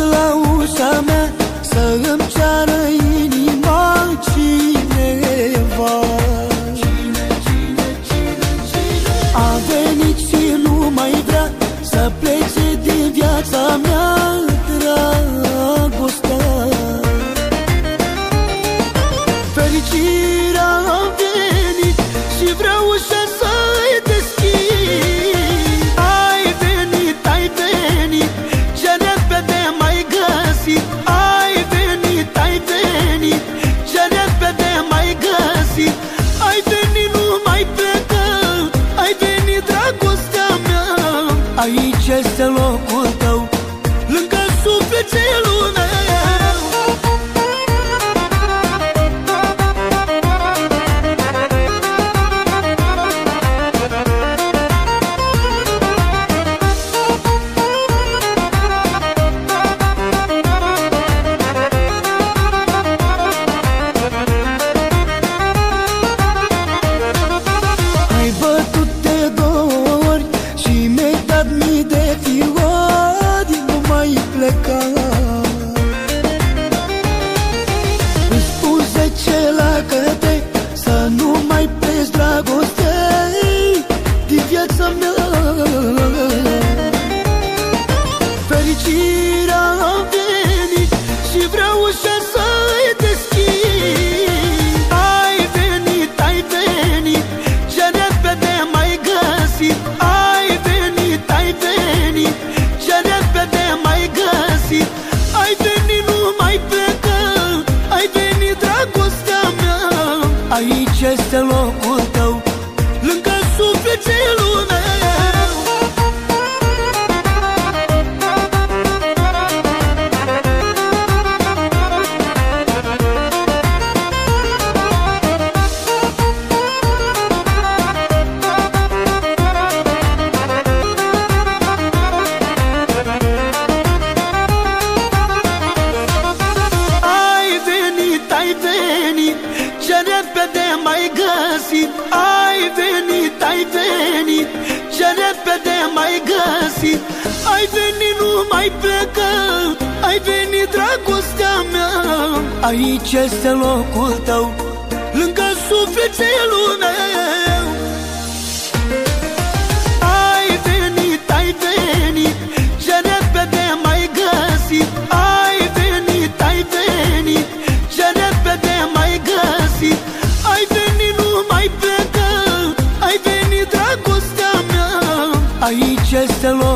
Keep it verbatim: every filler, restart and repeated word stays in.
la ușa mea să îmi ceară inima cineva. A venit și nu mai vrea să plece din viața mea dragostea. Fericirea a venit și vreau ușa să-i deschid. Ai venit, ai venit, ce repede m-ai găsit. Ai venit, ai venit, ce repede m-ai găsit. Ai venit, nu mai plecă, ai venit dragostea mea. Aici este locul tău, lângă sufletelul meu. Fericirea a venit și vreau ușa să-i deschid. Ai venit, ai venit, ce repede m-ai găsit. Ai venit, ai venit, ce repede m-ai găsit. Ai venit, nu mai plecă, ai venit dragostea mea. Aici este locul tău, lângă sufletelul meu. Ce repede m-ai găsit. Ai venit, ai venit, ce repede m-ai găsit. Ai venit, nu mai plecă, ai venit dragostea mea. Aici este locul tău, lângă sufletelul meu. Ai venit, ai venit, ce repede m-ai găsit. Ai venit, ai venit, ce repede m-ai găsit. Ai venit, nu mai plecă, ai venit dragostea mea. Aici este locul